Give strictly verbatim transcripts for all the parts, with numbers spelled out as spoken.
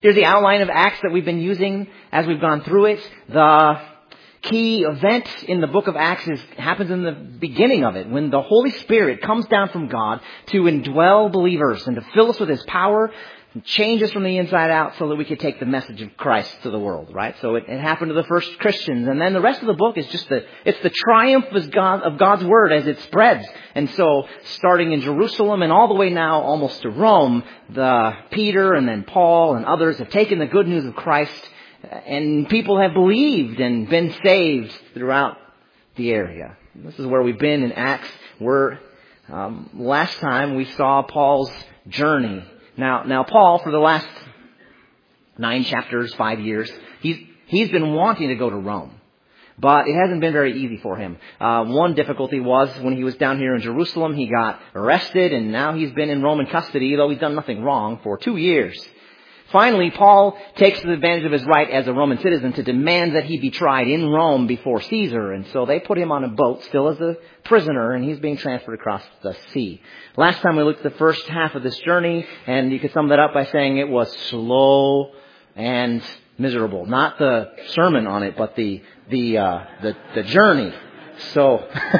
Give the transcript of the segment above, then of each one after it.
Here's the outline of Acts that we've been using as we've gone through it. The key event in the book of Acts is, happens in the beginning of it, when the Holy Spirit comes down from God to indwell believers and to fill us with His power and change us from the inside out so that we could take the message of Christ to the world, right? So it, it happened to the first Christians. And then the rest of the book is just the, it's the triumph of, God, of God's Word as it spreads. And so starting in Jerusalem and all the way now almost to Rome, the Peter and then Paul and others have taken the good news of Christ, and people have believed and been saved throughout the area. This is where we've been in Acts. We're, um, last time we saw Paul's journey. Now, now Paul, for the last nine chapters, five years, he's, he's been wanting to go to Rome. But it hasn't been very easy for him. Uh, one difficulty was when he was down here in Jerusalem, he got arrested, and now he's been in Roman custody, though he's done nothing wrong, for two years. Finally, Paul takes advantage of his right as a Roman citizen to demand that he be tried in Rome before Caesar. And so they put him on a boat still as a prisoner, and he's being transferred across the sea. Last time we looked at the first half of this journey, and you could sum that up by saying it was slow and miserable. Not the sermon on it, but the the uh, the, the journey. So,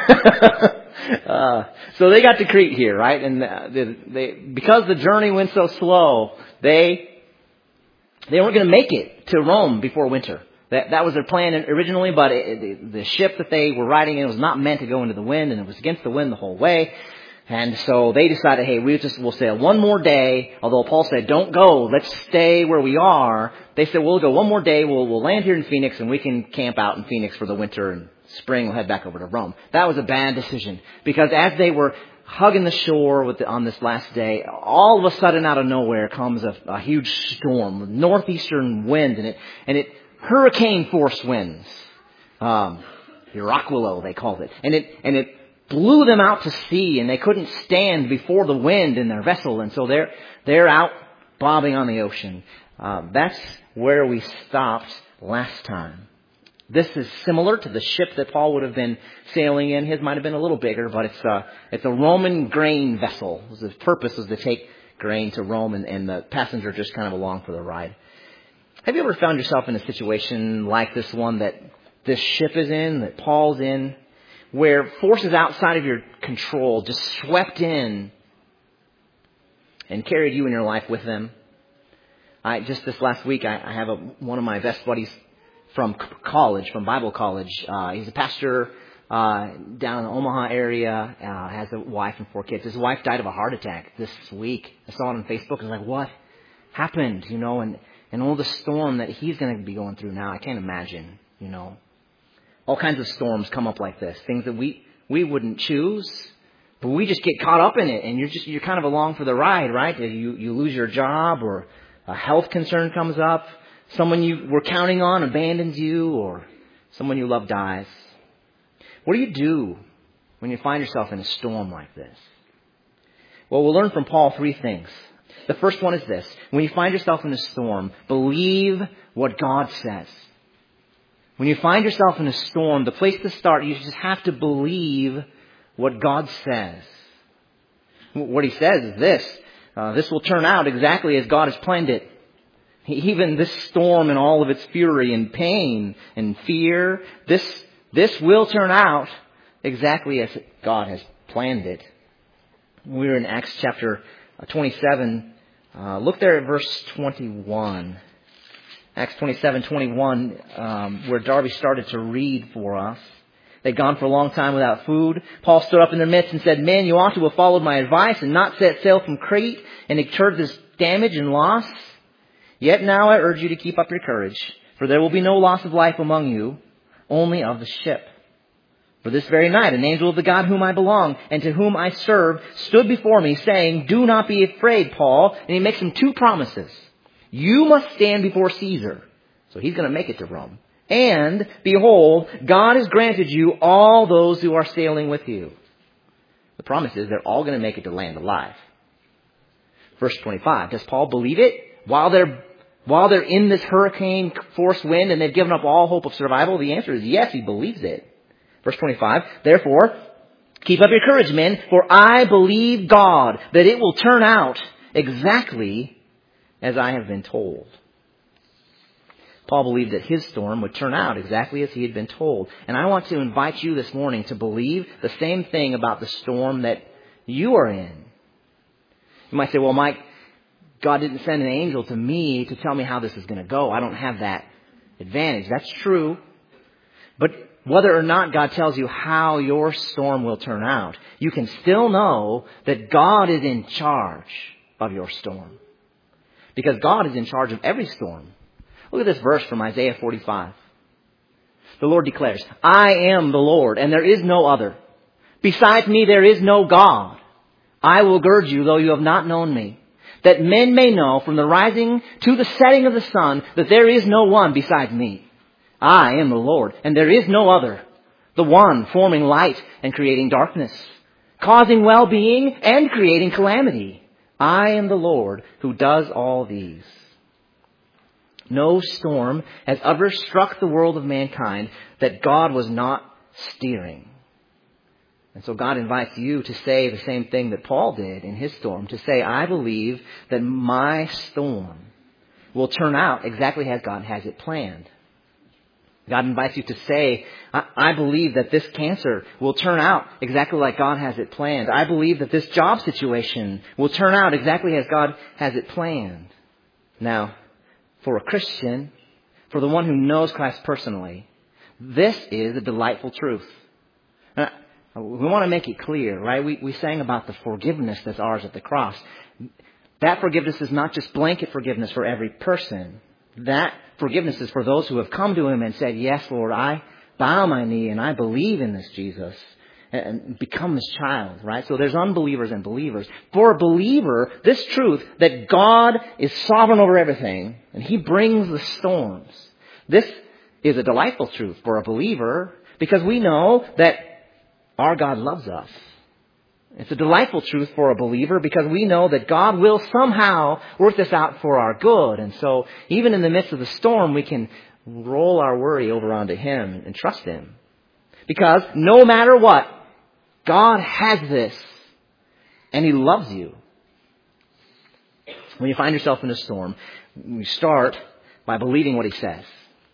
uh, so they got to Crete here, right? And they, they, because the journey went so slow, they They weren't going to make it to Rome before winter. That that was their plan originally, but it, it, the ship that they were riding in was not meant to go into the wind, and it was against the wind the whole way. And so they decided, hey, we just we'll sail one more day. Although Paul said, don't go, let's stay where we are. They said, we'll go one more day. We'll we'll land here in Phoenix, and we can camp out in Phoenix for the winter, and spring we'll head back over to Rome. That was a bad decision, because as they were hugging the shore with the, on this last day, all of a sudden out of nowhere comes a, a huge storm with northeastern wind, and it and it hurricane force winds, um, Iraquilo they called it, and it and it blew them out to sea, and they couldn't stand before the wind in their vessel, and so they're they're out bobbing on the ocean. Uh, that's where we stopped last time. This is similar to the ship that Paul would have been sailing in. His might have been a little bigger, but it's a, it's a Roman grain vessel. The purpose was to take grain to Rome, and, and the passenger just kind of along for the ride. Have you ever found yourself in a situation like this one that this ship is in, that Paul's in, where forces outside of your control just swept in and carried you and your life with them? I just this last week, I, I have a, one of my best buddies from college, from Bible college. Uh, he's a pastor uh, down in the Omaha area, uh, has a wife and four kids. His wife died of a heart attack this week. I saw it on Facebook. I was like, what happened? You know, and, and all the storm that he's going to be going through now, I can't imagine, you know. All kinds of storms come up like this, things that we, we wouldn't choose, but we just get caught up in it, and you're just, you're kind of along for the ride, right? You, you lose your job, or a health concern comes up. Someone you were counting on abandons you, or someone you love dies. What do you do when you find yourself in a storm like this? Well, we'll learn from Paul three things. The first one is this. When you find yourself in a storm, believe what God says. When you find yourself in a storm, the place to start, you just have to believe what God says. What he says is this. Uh, this will turn out exactly as God has planned it. Even this storm and all of its fury and pain and fear, this this will turn out exactly as God has planned it. We're in Acts chapter twenty-seven. Uh, look there at verse twenty-one. Acts twenty-seven twenty-one, um, where Darby started to read for us. They'd gone for a long time without food. Paul stood up in their midst and said, men, you ought to have followed my advice and not set sail from Crete and incurred this damage and loss. Yet now I urge you to keep up your courage, for there will be no loss of life among you, only of the ship. For this very night an angel of the God whom I belong and to whom I serve stood before me, saying, do not be afraid, Paul. And he makes him two promises. You must stand before Caesar. So he's going to make it to Rome. And, behold, God has granted you all those who are sailing with you. The promise is they're all going to make it to land alive. Verse twenty-five, does Paul believe it? While they're While they're in this hurricane force wind and they've given up all hope of survival, the answer is yes, he believes it. Verse twenty-five, therefore, keep up your courage, men, for I believe God that it will turn out exactly as I have been told. Paul believed that his storm would turn out exactly as he had been told. And I want to invite you this morning to believe the same thing about the storm that you are in. You might say, well, Mike, God didn't send an angel to me to tell me how this is going to go. I don't have that advantage. That's true. But whether or not God tells you how your storm will turn out, you can still know that God is in charge of your storm. Because God is in charge of every storm. Look at this verse from Isaiah forty-five. The Lord declares, I am the Lord, and there is no other. Besides me, there is no God. I will gird you, though you have not known me, that men may know from the rising to the setting of the sun that there is no one besides me. I am the Lord, and there is no other, the one forming light and creating darkness, causing well-being and creating calamity. I am the Lord who does all these. No storm has ever struck the world of mankind that God was not steering. And so God invites you to say the same thing that Paul did in his storm, to say, I believe that my storm will turn out exactly as God has it planned. God invites you to say, I, I believe that this cancer will turn out exactly like God has it planned. I believe that this job situation will turn out exactly as God has it planned. Now, for a Christian, for the one who knows Christ personally, this is a delightful truth. Now, we want to make it clear, right? We, we sang about the forgiveness that's ours at the cross. That forgiveness is not just blanket forgiveness for every person. That forgiveness is for those who have come to Him and said, yes, Lord, I bow my knee and I believe in this Jesus and become His child, right? So there's unbelievers and believers. For a believer, this truth that God is sovereign over everything and He brings the storms, this is a delightful truth for a believer because we know that our God loves us. It's a delightful truth for a believer because we know that God will somehow work this out for our good. And so even in the midst of the storm, we can roll our worry over onto Him and trust Him. Because no matter what, God has this and He loves you. When you find yourself in a storm, you start by believing what He says.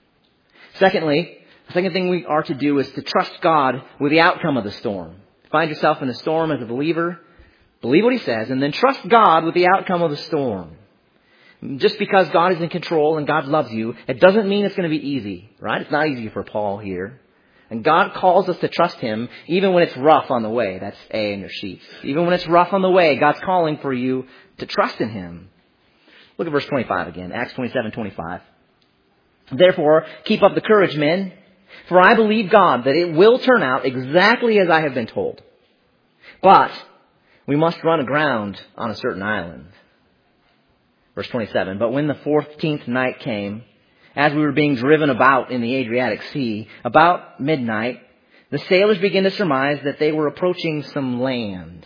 Secondly, the second thing we are to do is to trust God with the outcome of the storm. Find yourself in a storm as a believer, believe what He says, and then trust God with the outcome of the storm. Just because God is in control and God loves you, it doesn't mean it's going to be easy, right? It's not easy for Paul here. And God calls us to trust Him even when it's rough on the way. That's A in your sheets. Even when it's rough on the way, God's calling for you to trust in Him. Look at verse twenty-five again, Acts twenty-seven twenty-five. Therefore, keep up the courage, men. For I believe God that it will turn out exactly as I have been told. But we must run aground on a certain island. Verse twenty-seven. But when the fourteenth night came, as we were being driven about in the Adriatic Sea, about midnight, the sailors began to surmise that they were approaching some land.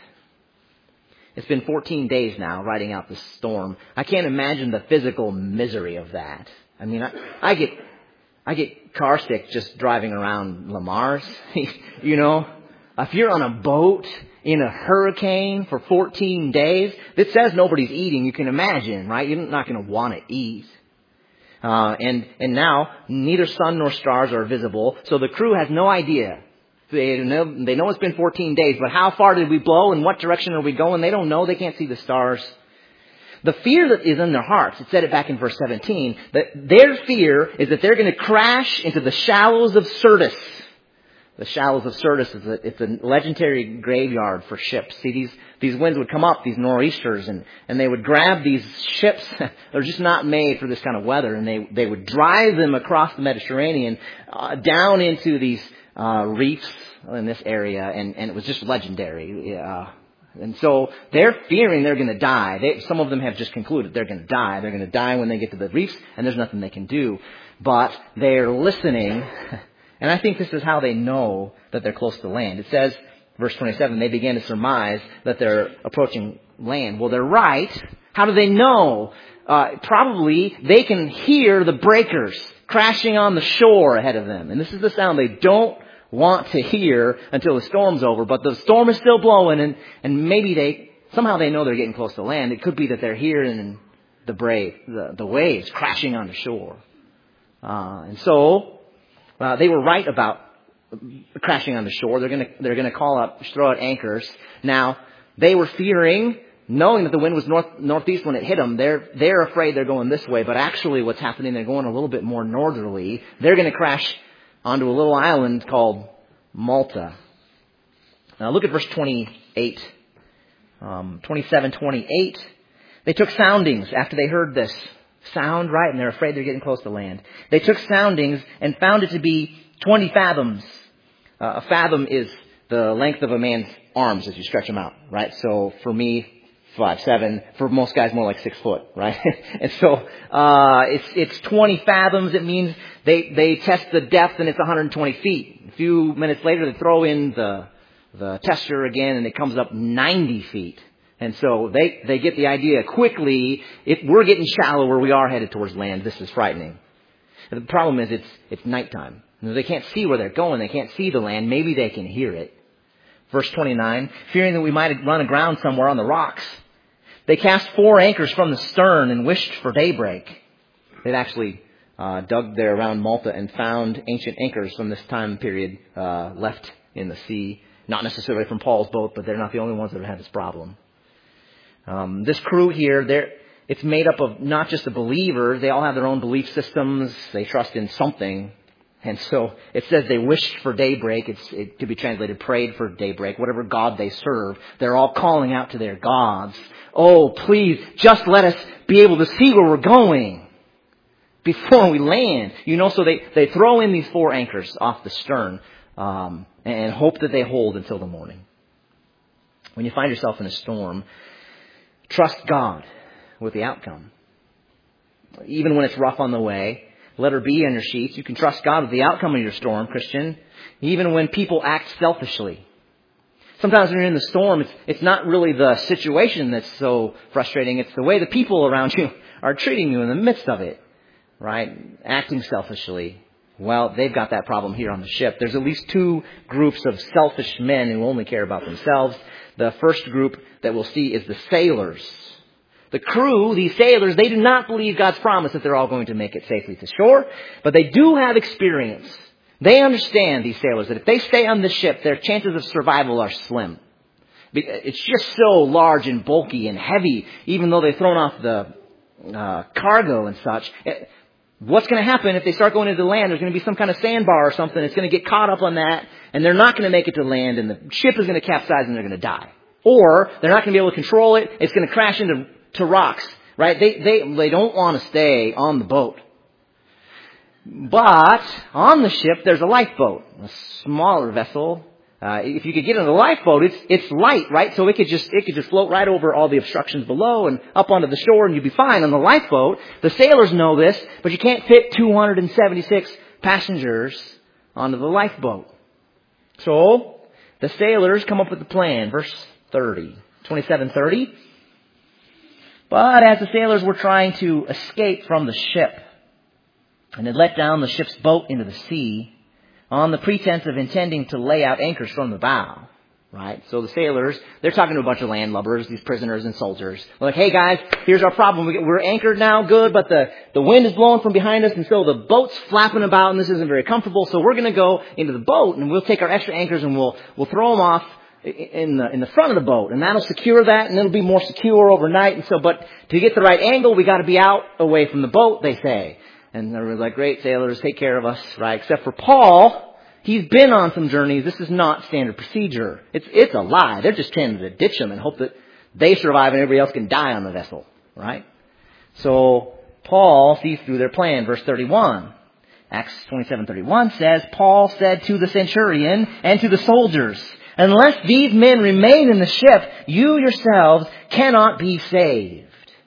It's been fourteen days now riding out the storm. I can't imagine the physical misery of that. I mean, I, I get... I get car sick just driving around Lamar's. You know, if you're on a boat in a hurricane for fourteen days, that says nobody's eating, you can imagine, right? You're not going to want to eat. Uh, and, and now neither sun nor stars are visible. So the crew has no idea. They know, they know it's been fourteen days, but how far did we blow and what direction are we going? They don't know. They can't see the stars. The fear that is in their hearts, it said it back in verse seventeen, that their fear is that they're going to crash into the shallows of Syrtis. The shallows of Syrtis is a, it's a legendary graveyard for ships. See, these, these winds would come up, these nor'easters, and, and they would grab these ships. They're just not made for this kind of weather, and they, they would drive them across the Mediterranean uh, down into these uh, reefs in this area, and, and it was just legendary. Uh, And so they're fearing they're going to die. They, some of them have just concluded they're going to die. They're going to die when they get to the reefs, and there's nothing they can do. But they're listening, and I think this is how they know that they're close to land. It says, verse twenty-seven, they began to surmise that they're approaching land. Well, they're right. How do they know? Uh, probably they can hear the breakers crashing on the shore ahead of them. And this is the sound they don't want to hear until the storm's over, but the storm is still blowing, and, and maybe they, somehow they know they're getting close to land. It could be that they're hearing the brave, the, the waves crashing on the shore. Uh, and so uh, they were right about crashing on the shore. They're going to they're going to call up, throw out anchors. Now they were fearing, knowing that the wind was north northeast when it hit them. They're they're afraid they're going this way, but actually, what's happening? They're going a little bit more northerly. They're going to crash onto a little island called Malta. Now look at verse twenty-eight, um, twenty-seven, twenty-eight. They took soundings after they heard this sound, right? And they're afraid they're getting close to land. They took soundings and found it to be twenty fathoms. Uh, a fathom is the length of a man's arms as you stretch them out, right? So for me, five seven. For most guys, more like six foot, right? And so uh, it's it's twenty fathoms. It means they they test the depth and it's one hundred twenty feet. A few minutes later, they throw in the the tester again, and it comes up ninety feet. And so they they get the idea quickly. If we're getting shallower, we are headed towards land. This is frightening. And the problem is it's it's nighttime. They can't see where they're going. They can't see the land. Maybe they can hear it. Verse twenty-nine, fearing that we might run aground somewhere on the rocks, they cast four anchors from the stern and wished for daybreak. They'd actually uh, dug there around Malta and found ancient anchors from this time period uh, left in the sea. Not necessarily from Paul's boat, but they're not the only ones that have had this problem. Um, this crew here, they're, it's made up of not just the believers. They all have their own belief systems. They trust in something. And so it says they wished for daybreak. It's, it could be translated prayed for daybreak. Whatever God they serve, they're all calling out to their gods. Oh, please, just let us be able to see where we're going before we land. You know, so they, they throw in these four anchors off the stern um, and hope that they hold until the morning. When you find yourself in a storm, trust God with the outcome. Even when it's rough on the way, let her be on your sheets. You can trust God with the outcome of your storm, Christian, even when people act selfishly. Sometimes when you're in the storm, it's, it's not really the situation that's so frustrating. It's the way the people around you are treating you in the midst of it, right? Acting selfishly. Well, they've got that problem here on the ship. There's at least two groups of selfish men who only care about themselves. The first group that we'll see is the sailors. The crew, these sailors, they do not believe God's promise that they're all going to make it safely to shore, but they do have experience. They understand, these sailors, that if they stay on the ship, their chances of survival are slim. It's just so large and bulky and heavy, even though they've thrown off the uh, cargo and such. What's going to happen if they start going into the land? There's going to be some kind of sandbar or something. It's going to get caught up on that, and they're not going to make it to land, and the ship is going to capsize, and they're going to die. Or they're not going to be able to control it. It's going to crash into to rocks, right? They they they don't want to stay on the boat. But on the ship, there's a lifeboat, a smaller vessel. Uh, if you could get in the lifeboat, it's it's light, right? So it could just it could just float right over all the obstructions below and up onto the shore, and you'd be fine on the lifeboat. The sailors know this, but you can't fit two hundred seventy-six passengers onto the lifeboat. So the sailors come up with a plan. Verse thirty, twenty-seven thirty. But as the sailors were trying to escape from the ship and had let down the ship's boat into the sea on the pretense of intending to lay out anchors from the bow, right? So the sailors, they're talking to a bunch of landlubbers, these prisoners and soldiers. They're like, hey guys, here's our problem. We're anchored now, good, but the, the wind is blowing from behind us, and so the boat's flapping about, and this isn't very comfortable. So we're going to go into the boat, and we'll take our extra anchors, and we'll we'll throw them off in the in the front of the boat, and that'll secure that, and it'll be more secure overnight. And so, but to get the right angle, we got to be out away from the boat, they say. And everyone's like, great, sailors, take care of us, right? Except for Paul, he's been on some journeys. This is not standard procedure. It's it's a lie. They're just trying to ditch them and hope that they survive and everybody else can die on the vessel, right? So Paul sees through their plan. Verse thirty-one, Acts twenty-seven thirty-one says, Paul said to the centurion and to the soldiers, unless these men remain in the ship, you yourselves cannot be saved.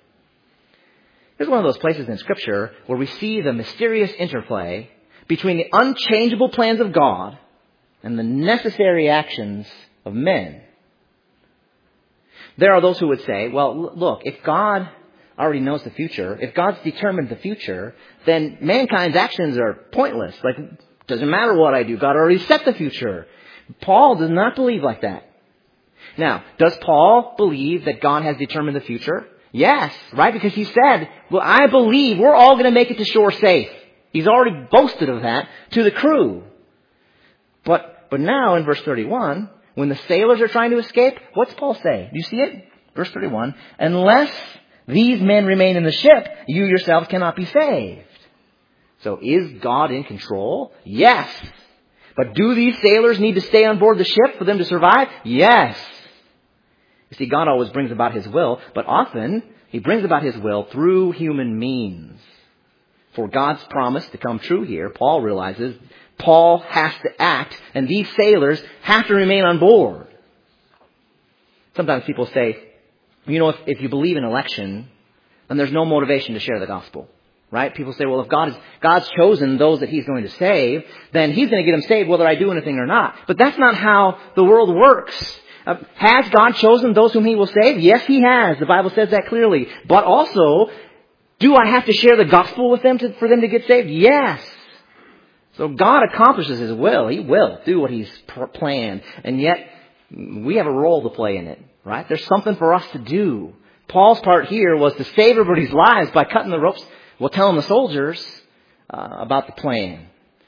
Here's one of those places in Scripture where we see the mysterious interplay between the unchangeable plans of God and the necessary actions of men. There are those who would say, well, look, if God already knows the future, if God's determined the future, then mankind's actions are pointless. Like, doesn't matter what I do. God already set the future. Paul does not believe like that. Now, does Paul believe that God has determined the future? Yes, right? Because he said, well, I believe we're all going to make it to shore safe. He's already boasted of that to the crew. But, but now in verse thirty-one, when the sailors are trying to escape, what's Paul say? Do you see it? Verse thirty-one, unless these men remain in the ship, you yourselves cannot be saved. So is God in control? Yes. But do these sailors need to stay on board the ship for them to survive? Yes. You see, God always brings about His will, but often He brings about His will through human means. For God's promise to come true here, Paul realizes Paul has to act, and these sailors have to remain on board. Sometimes people say, you know, if, if you believe in election, then there's no motivation to share the gospel. Right? People say, well, if God is, God's chosen those that He's going to save, then He's going to get them saved whether I do anything or not. But that's not how the world works. Uh, has God chosen those whom He will save? Yes, He has. The Bible says that clearly. But also, do I have to share the gospel with them to, for them to get saved? Yes. So God accomplishes His will. He will do what He's planned. And yet, we have a role to play in it. Right? There's something for us to do. Paul's part here was to save everybody's lives by cutting the ropes. Well, telling the soldiers uh, about the plan.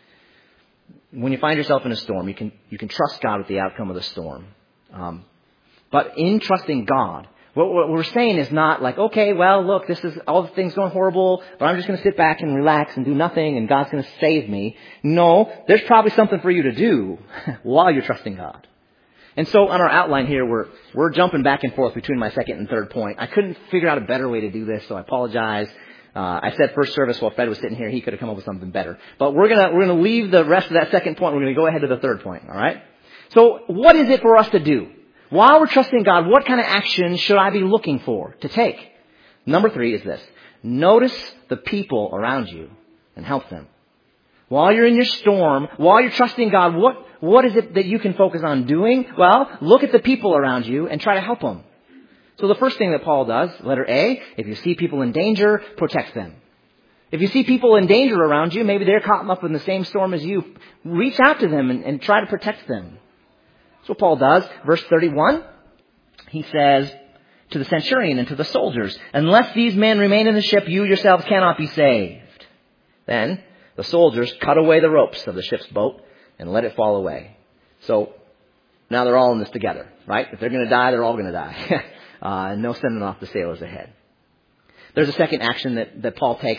When you find yourself in a storm, you can you can trust God with the outcome of the storm. Um, but in trusting God, what, what we're saying is not like, okay, well, look, this is all the things going horrible, but I'm just going to sit back and relax and do nothing, and God's going to save me. No, there's probably something for you to do while you're trusting God. And so on our outline here, we're we're jumping back and forth between my second and third point. I couldn't figure out a better way to do this, so I apologize. Uh, I said first service while Fred was sitting here. He could have come up with something better. But we're gonna we're gonna leave the rest of that second point. We're gonna go ahead to the third point. All right. So what is it for us to do while we're trusting God? What kind of action should I be looking for to take? Number three is this: notice the people around you and help them. While you're in your storm, while you're trusting God, what what is it that you can focus on doing? Well, look at the people around you and try to help them. So the first thing that Paul does, letter A, if you see people in danger, protect them. If you see people in danger around you, maybe they're caught up in the same storm as you, reach out to them and, and try to protect them. That's what Paul does. Verse thirty-one, he says to the centurion and to the soldiers, unless these men remain in the ship, you yourselves cannot be saved. Then the soldiers cut away the ropes of the ship's boat and let it fall away. So now they're all in this together, right? If they're going to die, they're all going to die. Uh, and no sending off the sailors ahead. There's a second action that, that Paul takes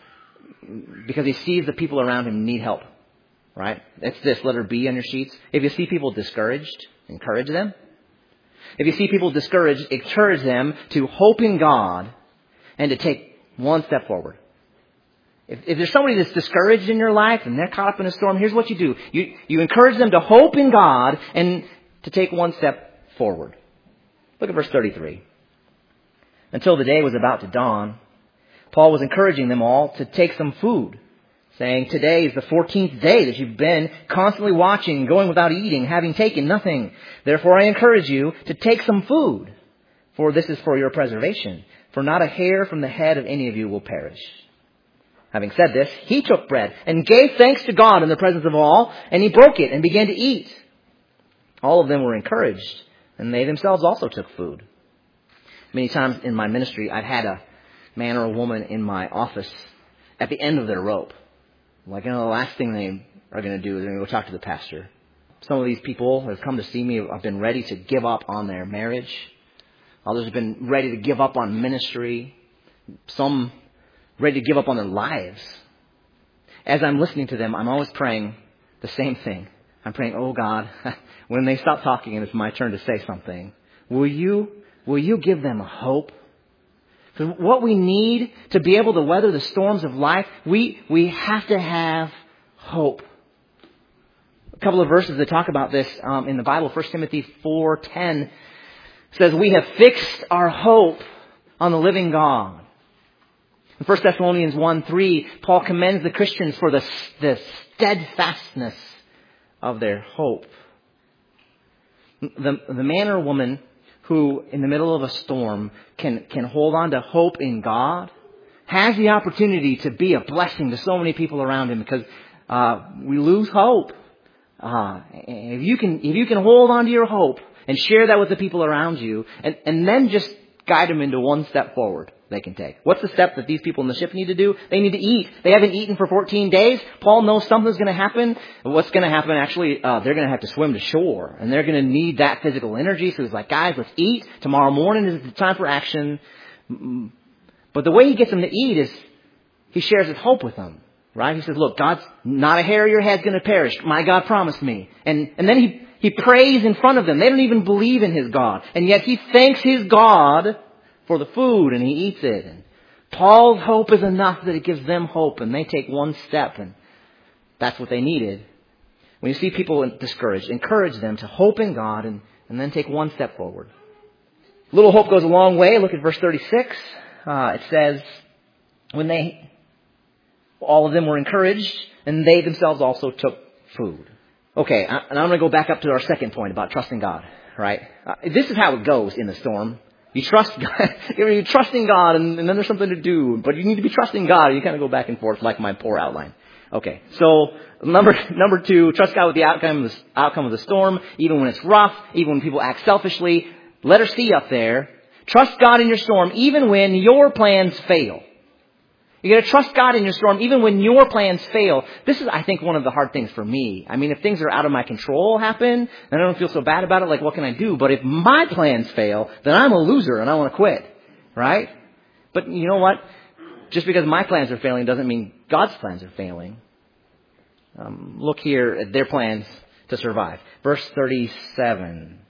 because he sees the people around him need help. Right? It's this, letter B on your sheets. If you see people discouraged, encourage them. If you see people discouraged, encourage them to hope in God and to take one step forward. If, if there's somebody that's discouraged in your life and they're caught up in a storm, here's what you do. You, you encourage them to hope in God and to take one step forward. Look at verse thirty-three. Until the day was about to dawn, Paul was encouraging them all to take some food, saying, today is the fourteenth day that you've been constantly watching, going without eating, having taken nothing. Therefore I encourage you to take some food, for this is for your preservation. For not a hair from the head of any of you will perish. Having said this, he took bread and gave thanks to God in the presence of all, and he broke it and began to eat. All of them were encouraged, and they themselves also took food. Many times in my ministry, I've had a man or a woman in my office at the end of their rope. Like, you know, the last thing they are going to do is they're going to go talk to the pastor. Some of these people have come to see me, have been ready to give up on their marriage. Others have been ready to give up on ministry. Some ready to give up on their lives. As I'm listening to them, I'm always praying the same thing. I'm praying, oh God, when they stop talking and it's my turn to say something, will you, will you give them hope? Because what we need to be able to weather the storms of life, we, we have to have hope. A couple of verses that talk about this um, in the Bible, First Timothy four ten says, we have fixed our hope on the living God. In First Thessalonians one three, Paul commends the Christians for the, the steadfastness of their hope. The, the man or woman who, in the middle of a storm, can, can hold on to hope in God, has the opportunity to be a blessing to so many people around him, because uh, we lose hope. Uh, if you can, if you can hold on to your hope and share that with the people around you, and, and then just guide them into one step forward. they can take? What's the step that these people in the ship need to do? They need to eat. They haven't eaten for fourteen days. Paul knows something's going to happen. What's going to happen, actually, uh, they're going to have to swim to shore. And they're going to need that physical energy. So he's like, guys, let's eat. Tomorrow morning is the time for action. But the way he gets them to eat is he shares his hope with them. Right? He says, look, God's not a hair of your head's going to perish. My God promised me. And, and then he, he prays in front of them. They don't even believe in his God. And yet he thanks his God for the food and he eats it. And Paul's hope is enough that it gives them hope, and they take one step, and that's what they needed. When you see people discouraged, encourage them to hope in God and, and then take one step forward. Little hope goes a long way. Look at verse thirty-six. Uh, it says, when they, all of them were encouraged, and they themselves also took food. Okay, and I'm going to go back up to our second point about trusting God, right? Uh, this is how it goes in the storm. You trust God, you're trusting God, and, and then there's something to do, but you need to be trusting God. You kind of go back and forth like my poor outline. Okay, so number number two, trust God with the outcome of the, outcome of the storm, even when it's rough, even when people act selfishly. Letter C up there. Trust God in your storm, even when your plans fail. You got to trust God in your storm, even when your plans fail. This is, I think, one of the hard things for me. I mean, if things are out of my control happen, then I don't feel so bad about it. Like, what can I do? But if my plans fail, then I'm a loser and I want to quit, right? But you know what? Just because my plans are failing doesn't mean God's plans are failing. Um, look here at their plans to survive. Verse thirty-seven.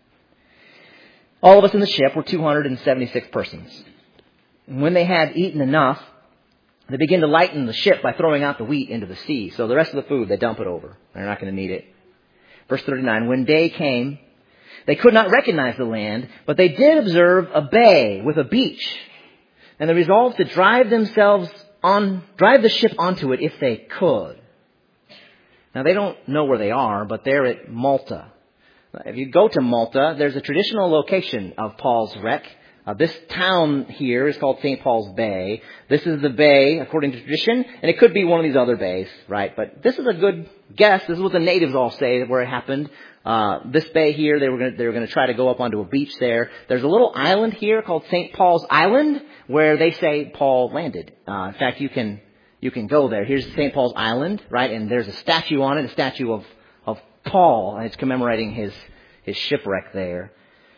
All of us in the ship were two hundred seventy-six persons. And when they had eaten enough, they begin to lighten the ship by throwing out the wheat into the sea. So the rest of the food, they dump it over. They're not going to need it. Verse thirty-nine, when day came, they could not recognize the land, but they did observe a bay with a beach. And they resolved to drive themselves on, drive the ship onto it if they could. Now they don't know where they are, but they're at Malta. If you go to Malta, there's a traditional location of Paul's wreck. Uh, this town here is called Saint Paul's Bay. This is the bay, according to tradition, and it could be one of these other bays, right? But this is a good guess. This is what the natives all say where it happened. Uh, this bay here, they were going to, they were going to try to go up onto a beach there. There's a little island here called Saint Paul's Island where they say Paul landed. Uh, in fact, you can you can go there. Here's Saint Paul's Island, right? And there's a statue on it, a statue of of Paul, and it's commemorating his his shipwreck there.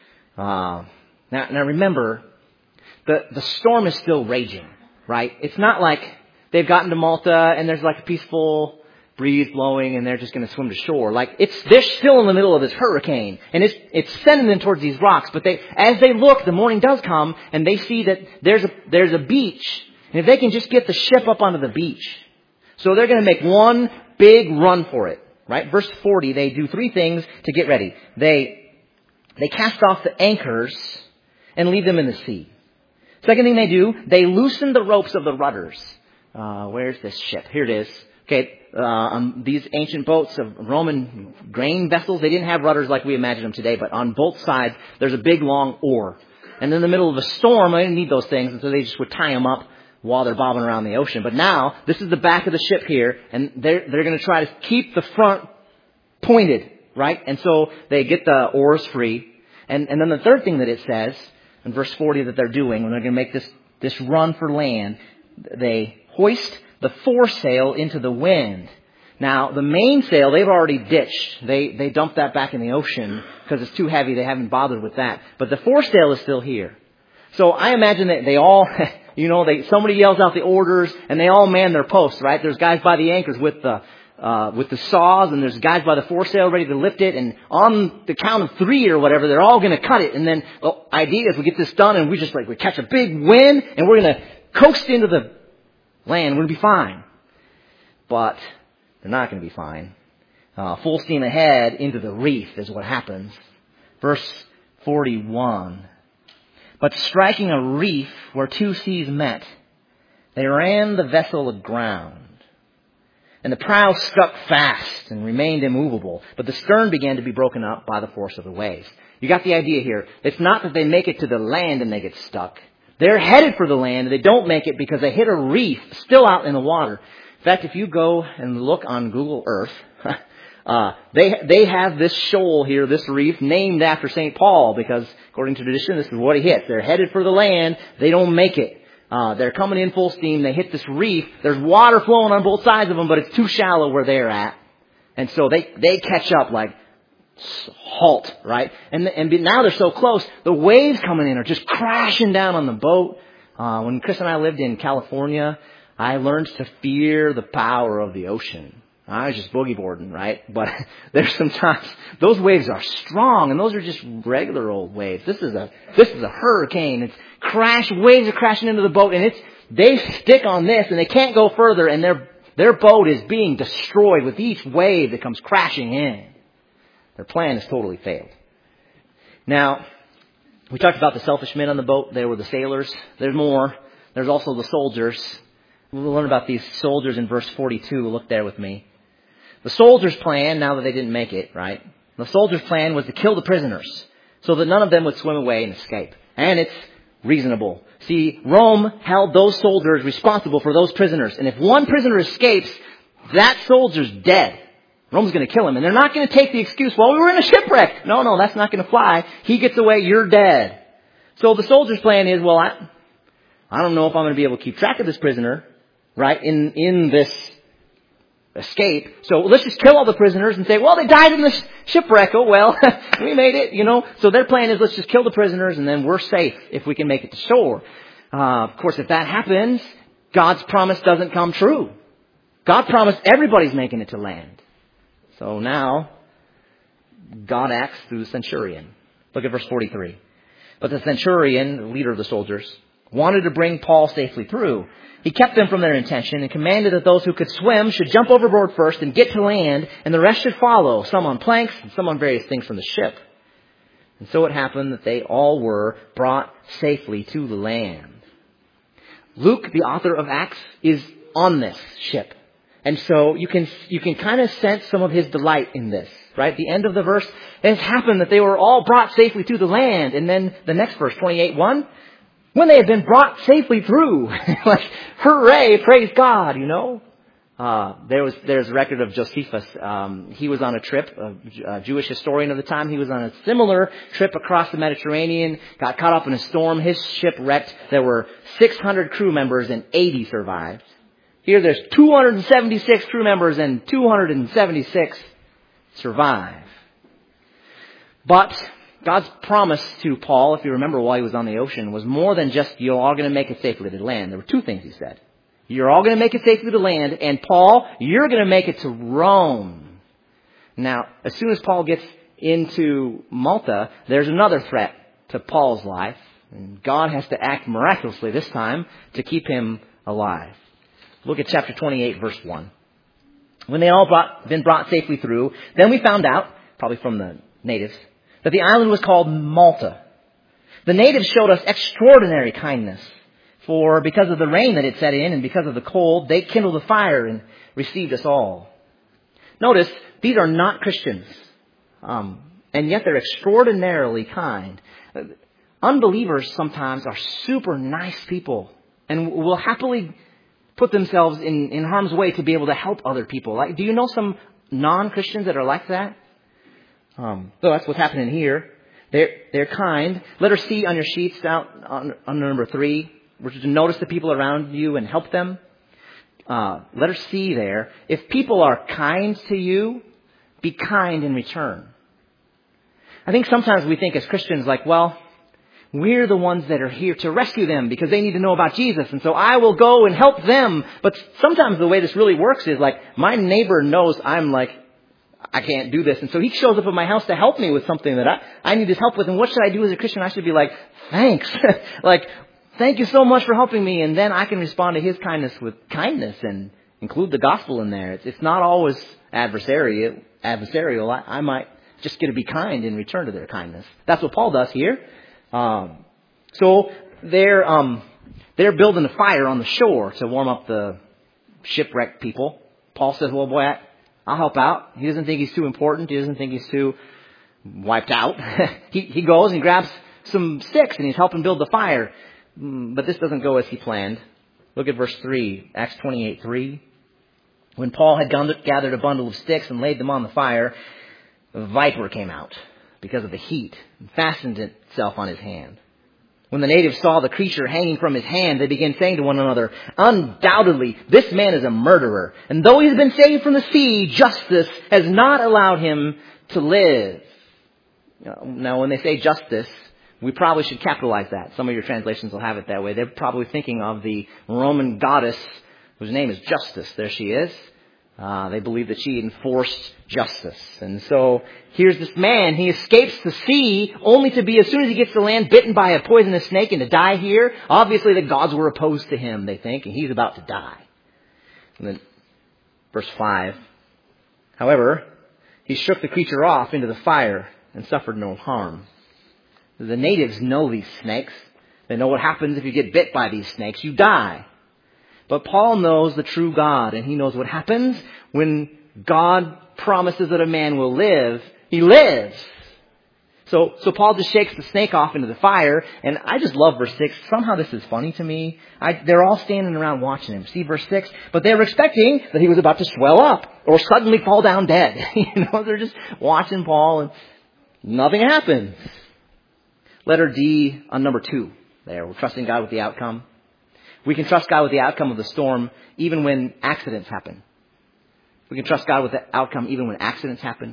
Uh, Now, now remember, the, the storm is still raging, right? It's not like they've gotten to Malta and there's like a peaceful breeze blowing and they're just going to swim to shore. Like, it's, they're still in the middle of this hurricane and it's, it's sending them towards these rocks. But they, as they look, the morning does come and they see that there's a, there's a beach. And if they can just get the ship up onto the beach. So they're going to make one big run for it, right? Verse forty, they do three things to get ready. They, they cast off the anchors and leave them in the sea. Second thing they do, they loosen the ropes of the rudders. Uh, where's this ship? Here it is. Okay, uh, um, these ancient boats of Roman grain vessels, they didn't have rudders like we imagine them today, but on both sides, there's a big long oar. And in the middle of a storm, they didn't need those things, and so they just would tie them up while they're bobbing around the ocean. But now, this is the back of the ship here, and they're, they're going to try to keep the front pointed, right? And so they get the oars free. And, and then the third thing that it says, in verse forty, that they're doing, when they're going to make this, this run for land, they hoist the foresail into the wind. Now, the mainsail, they've already ditched. They, they dumped that back in the ocean because it's too heavy. They haven't bothered with that. But the foresail is still here. So I imagine that they all, you know, they, somebody yells out the orders and they all man their posts, right? There's guys by the anchors with the, Uh, with the saws, and there's guys by the foresail ready to lift it, and on the count of three or whatever, they're all going to cut it, and then the idea is we get this done, and we just like, we catch a big wind, and we're going to coast into the land, we're going to be fine. But they're not going to be fine. Uh, full steam ahead into the reef is what happens. Verse forty-one. But striking a reef where two seas met, they ran the vessel aground. And the prow stuck fast and remained immovable, but the stern began to be broken up by the force of the waves. You got the idea here. It's not that they make it to the land and they get stuck. They're headed for the land and they don't make it because they hit a reef still out in the water. In fact, if you go and look on Google Earth, uh, they they have this shoal here, this reef, named after Saint Paul because, according to tradition, this is what he hit. They're headed for the land. They don't make it. Uh, they're coming in full steam. They hit this reef. There's water flowing on both sides of them, but it's too shallow where they're at. And so they, they catch up like, halt, right? And, and now they're so close, the waves coming in are just crashing down on the boat. Uh, when Chris and I lived in California, I learned to fear the power of the ocean. I was just boogie boarding, right? But there's sometimes those waves are strong, and those are just regular old waves. This is a this is a hurricane. It's crash waves are crashing into the boat, and it's they stick on this, and they can't go further, and their their boat is being destroyed with each wave that comes crashing in. Their plan has totally failed. Now, we talked about the selfish men on the boat. There were the sailors. There's more. There's also the soldiers. We'll learn about these soldiers in verse forty-two. Look there with me. The soldiers' plan, now that they didn't make it, right? The soldiers' plan was to kill the prisoners so that none of them would swim away and escape. And it's reasonable. See, Rome held those soldiers responsible for those prisoners. And if one prisoner escapes, that soldier's dead. Rome's going to kill him. And they're not going to take the excuse, well, we were in a shipwreck. No, no, that's not going to fly. He gets away, you're dead. So the soldier's plan is, well, I, I don't know if I'm going to be able to keep track of this prisoner, right, in, in this escape. So let's just kill all the prisoners and say, well, they died in this shipwreck. Oh, well, we made it, you know. So their plan is let's just kill the prisoners and then we're safe if we can make it to shore. Uh, of course, if that happens, God's promise doesn't come true. God promised everybody's making it to land. So now, God acts through the centurion. Look at verse forty-three. But the centurion, the leader of the soldiers, wanted to bring Paul safely through. He kept them from their intention and commanded that those who could swim should jump overboard first and get to land, and the rest should follow, some on planks and some on various things from the ship. And so it happened that they all were brought safely to the land. Luke, the author of Acts, is on this ship. And so you can you can kind of sense some of his delight in this, right? The end of the verse, it has happened that they were all brought safely to the land. And then the next verse, twenty-eight one, when they had been brought safely through, like, hooray, praise God, you know. Uh, there was there's a record of Josephus. Um, he was on a trip, a, a Jewish historian of the time. He was on a similar trip across the Mediterranean, got caught up in a storm. His ship wrecked. There were six hundred crew members and eighty survived. Here there's two hundred seventy-six crew members and two hundred seventy-six survive. But God's promise to Paul, if you remember while he was on the ocean, was more than just you're all going to make it safely to land. There were two things he said. You're all going to make it safely to land, and Paul, you're going to make it to Rome. Now, as soon as Paul gets into Malta, there's another threat to Paul's life. And God has to act miraculously this time to keep him alive. Look at chapter twenty-eight, verse one. When they all brought, been brought safely through, then we found out, probably from the natives, that the island was called Malta. The natives showed us extraordinary kindness. For because of the rain that had set in and because of the cold, they kindled a fire and received us all. Notice, these are not Christians. Um, and yet they're extraordinarily kind. Unbelievers sometimes are super nice people and will happily put themselves in, in harm's way to be able to help other people. Like, do you know some non-Christians that are like that? Um, so that's what's happening here. They're, they're kind. Letter C on your sheets out on, on number three. We're to notice the people around you and help them. Uh, letter C there. If people are kind to you, be kind in return. I think sometimes we think as Christians like, well, we're the ones that are here to rescue them because they need to know about Jesus. And so I will go and help them. But sometimes the way this really works is like my neighbor knows I'm like, I can't do this. And so he shows up at my house to help me with something that I, I need his help with. And what should I do as a Christian? I should be like, thanks. like, thank you so much for helping me. And then I can respond to his kindness with kindness and include the gospel in there. It's, it's not always adversarial. adversarial. I, I might just get to be kind in return to their kindness. That's what Paul does here. Um, so they're, um, they're building a fire on the shore to warm up the shipwrecked people. Paul says, well, boy, I, I'll help out. He doesn't think he's too important. He doesn't think he's too wiped out. he, he goes and grabs some sticks and he's helping build the fire. But this doesn't go as he planned. Look at verse three, Acts twenty-eight three. When Paul had gathered a bundle of sticks and laid them on the fire, a viper came out because of the heat and fastened itself on his hand. When the natives saw the creature hanging from his hand, they began saying to one another, "Undoubtedly, this man is a murderer. And though he has been saved from the sea, justice has not allowed him to live." Now, when they say justice, we probably should capitalize that. Some of your translations will have it that way. They're probably thinking of the Roman goddess whose name is Justice. There she is. Uh, they believe that she enforced justice. And so here's this man. He escapes the sea only to be, as soon as he gets to land, bitten by a poisonous snake and to die here. Obviously the gods were opposed to him, they think, and he's about to die. And then verse five. However, he shook the creature off into the fire and suffered no harm. The natives know these snakes. They know what happens if you get bit by these snakes. You die. But Paul knows the true God, and he knows what happens when God promises that a man will live. He lives. So, so Paul just shakes the snake off into the fire, and I just love verse six. Somehow this is funny to me. I, they're all standing around watching him. See verse six? But they were expecting that he was about to swell up or suddenly fall down dead. You know, they're just watching Paul, and nothing happens. Letter D on number two. There, we're trusting God with the outcome. We can trust God with the outcome of the storm even when accidents happen. We can trust God with the outcome even when accidents happen.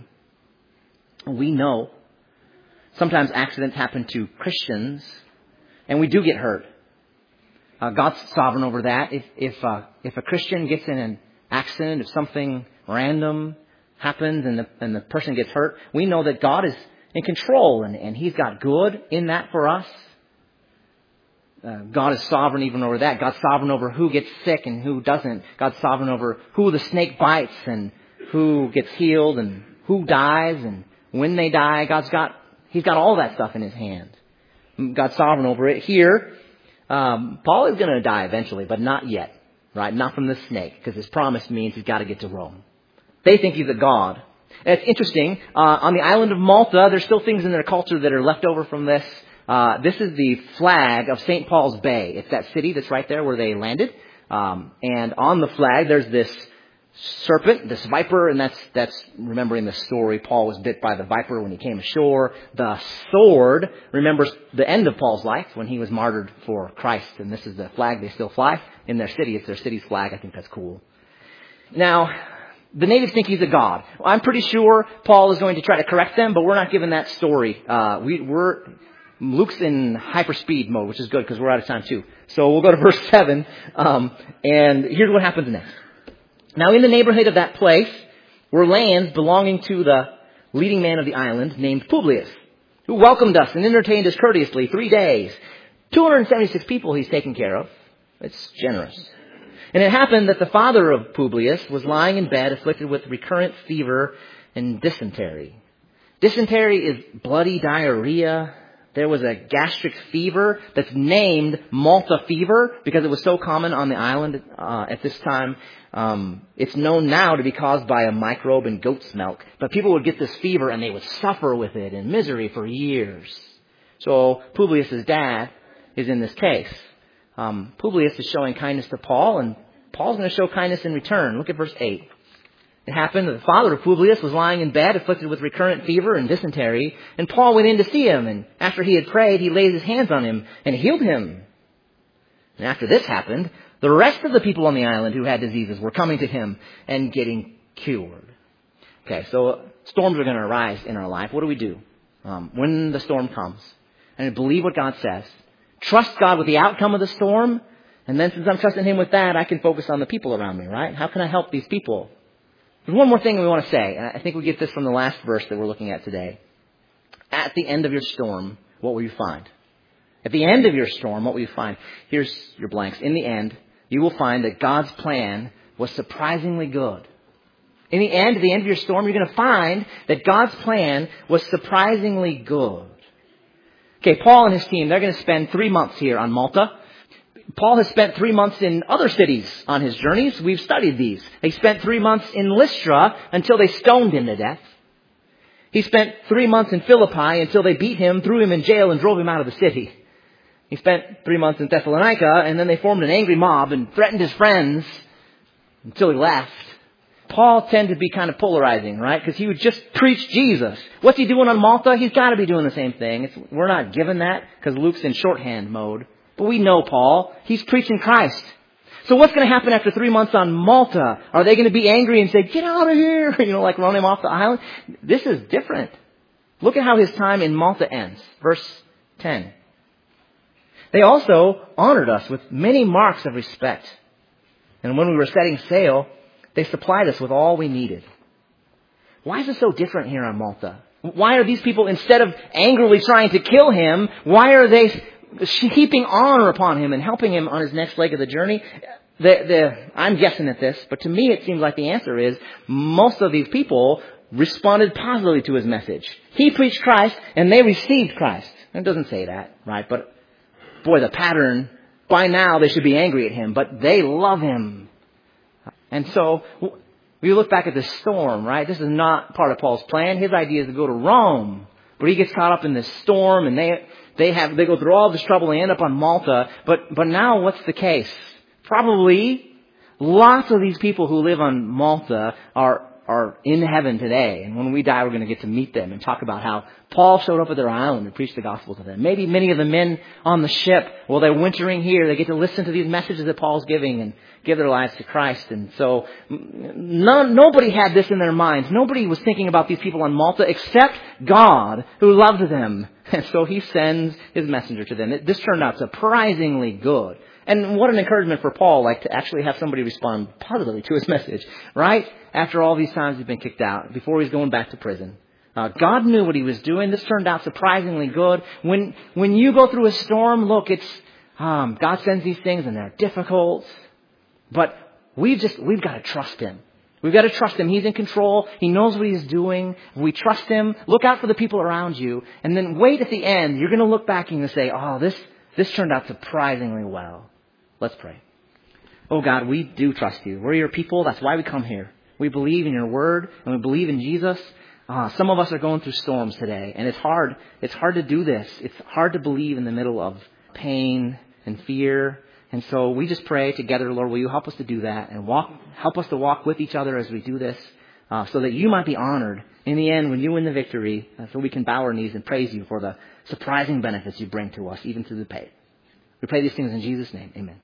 We know sometimes accidents happen to Christians, and we do get hurt. Uh, God's sovereign over that. If if uh, if a Christian gets in an accident, if something random happens and the and the person gets hurt, we know that God is in control, and, and He's got good in that for us. Uh, God is sovereign even over that. God's sovereign over who gets sick and who doesn't. God's sovereign over who the snake bites and who gets healed and who dies and when they die. God's got, He's got all that stuff in His hand. God's sovereign over it. Here, um, Paul is going to die eventually, but not yet, right? Not from the snake, because his promise means he's got to get to Rome. They think he's a god. And it's interesting. Uh, on the island of Malta, there's still things in their culture that are left over from this. Uh, this is the flag of Saint Paul's Bay. It's that city that's right there where they landed. Um, and on the flag, there's this serpent, this viper, and that's, that's remembering the story. Paul was bit by the viper when he came ashore. The sword remembers the end of Paul's life when he was martyred for Christ. And this is the flag they still fly in their city. It's their city's flag. I think that's cool. Now, the natives think he's a god. I'm pretty sure Paul is going to try to correct them, but we're not given that story. Uh, we, we're... Luke's in hyperspeed mode, which is good because we're out of time too. So we'll go to verse seven. Um, and here's what happens next. Now in the neighborhood of that place were lands belonging to the leading man of the island named Publius, who welcomed us and entertained us courteously three days. two hundred seventy-six people he's taken care of. It's generous. And it happened that the father of Publius was lying in bed afflicted with recurrent fever and dysentery. Dysentery is bloody diarrhea. There was a gastric fever that's named Malta fever because it was so common on the island uh, at this time. Um, it's known now to be caused by a microbe in goat's milk. But people would get this fever and they would suffer with it in misery for years. So Publius' dad is in this case. Um, Publius is showing kindness to Paul, and Paul's going to show kindness in return. Look at verse eight. It happened that the father of Publius was lying in bed, afflicted with recurrent fever and dysentery, and Paul went in to see him, and after he had prayed, he laid his hands on him and healed him. And after this happened, the rest of the people on the island who had diseases were coming to him and getting cured. Okay, so storms are going to arise in our life. What do we do um, when the storm comes? And believe what God says. Trust God with the outcome of the storm, and then since I'm trusting Him with that, I can focus on the people around me, right? How can I help these people? There's one more thing we want to say. I think we get this from the last verse that we're looking at today. At the end of your storm, what will you find? At the end of your storm, what will you find? Here's your blanks. In the end, you will find that God's plan was surprisingly good. In the end, at the end of your storm, you're going to find that God's plan was surprisingly good. Okay, Paul and his team, they're going to spend three months here on Malta. Paul has spent three months in other cities on his journeys. We've studied these. He spent three months in Lystra until they stoned him to death. He spent three months in Philippi until they beat him, threw him in jail, and drove him out of the city. He spent three months in Thessalonica, and then they formed an angry mob and threatened his friends until he left. Paul tended to be kind of polarizing, right? Because he would just preach Jesus. What's he doing on Malta? He's got to be doing the same thing. It's, we're not given that because Luke's in shorthand mode. But we know Paul. He's preaching Christ. So what's going to happen after three months on Malta? Are they going to be angry and say, get out of here? You know, like run him off the island? This is different. Look at how his time in Malta ends. Verse ten. They also honored us with many marks of respect. And when we were setting sail, they supplied us with all we needed. Why is it so different here on Malta? Why are these people, instead of angrily trying to kill him, why are they heaping honor upon him and helping him on his next leg of the journey? The, the, I'm guessing at this, but to me it seems like the answer is most of these people responded positively to his message. He preached Christ and they received Christ. It doesn't say that, right? But boy, the pattern, by now they should be angry at him, but they love him. And so, we look back at this storm, right? This is not part of Paul's plan. His idea is to go to Rome. But he gets caught up in this storm and they they have they go through all this trouble and they end up on Malta. But but now what's the case? Probably lots of these people who live on Malta are are in heaven today. And when we die, we're going to get to meet them and talk about how Paul showed up at their island and preached the gospel to them. Maybe many of the men on the ship, well, they're wintering here. They get to listen to these messages that Paul's giving and give their lives to Christ. And so none, nobody had this in their minds. Nobody was thinking about these people on Malta except God, who loved them. And so he sends his messenger to them. This turned out surprisingly good. And what an encouragement for Paul, like to actually have somebody respond positively to his message, right? After all these times he's been kicked out, before he's going back to prison. Uh, God knew what he was doing. This turned out surprisingly good. When when you go through a storm, look, it's um, God sends these things and they're difficult. But we've just we've got to trust him. We've got to trust him. He's in control. He knows what he's doing. We trust him. Look out for the people around you. And then wait at the end. You're going to look back and you'll say, oh, this, this turned out surprisingly well. Let's pray. Oh God, we do trust you. We're your people. That's why we come here. We believe in your word and we believe in Jesus. Uh, some of us are going through storms today and it's hard. It's hard to do this. It's hard to believe in the middle of pain and fear. And so we just pray together, Lord, will you help us to do that and walk, help us to walk with each other as we do this, uh, so that you might be honored in the end when you win the victory, uh, so we can bow our knees and praise you for the surprising benefits you bring to us, even through the pain. We pray these things in Jesus' name. Amen.